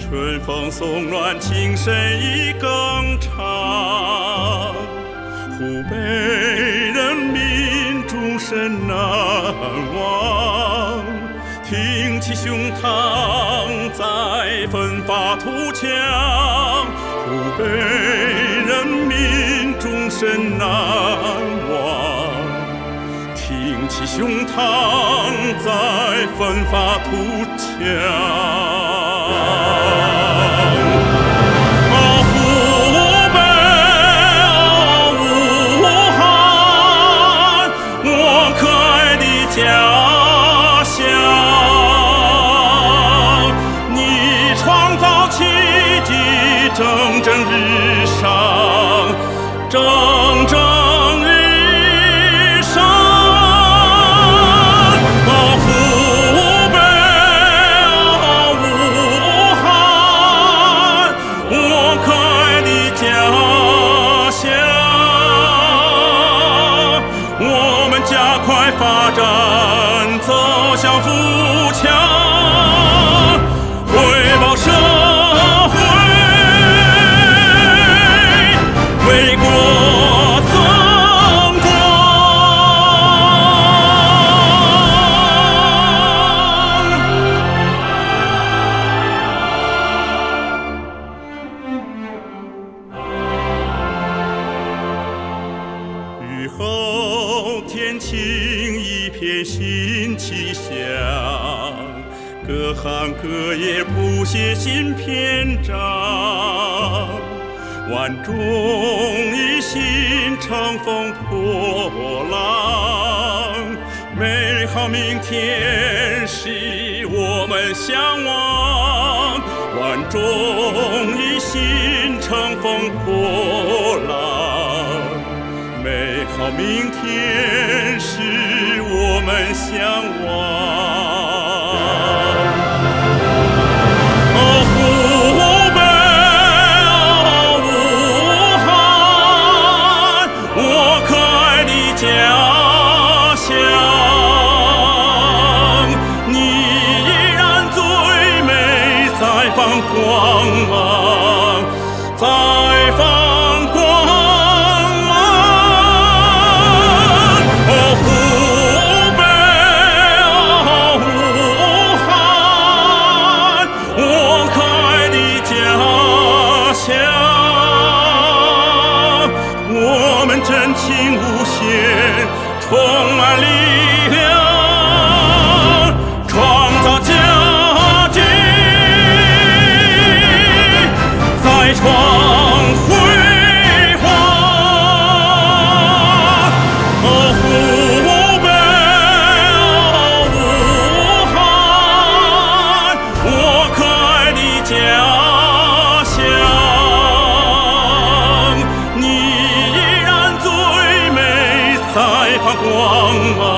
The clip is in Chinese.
春风送暖，情深意更长。湖北人民终身难忘，挺起胸膛再奋发图强。湖北人民终身难忘，挺起胸膛再奋发图强。家乡，你创造奇迹，蒸蒸日上，蒸蒸日上。湖北武汉，我可爱的家乡，我们加快发展，走向富强，回报社会，为国增光。雨后天晴，一片新气象，各行各业谱写新篇章。万众一心，乘风破浪，美好明天是我们向往。万众一心，乘风破浪，美好明天是我们向往。湖北武汉，我可爱的家乡，你依然最美，再放光芒，再放光芒。湖北武汉，我可爱的家乡，我们真情无限，充满力量，创造佳绩，再创辉煌。湖北武汉，我可爱的家乡，你依然最美，再放光芒。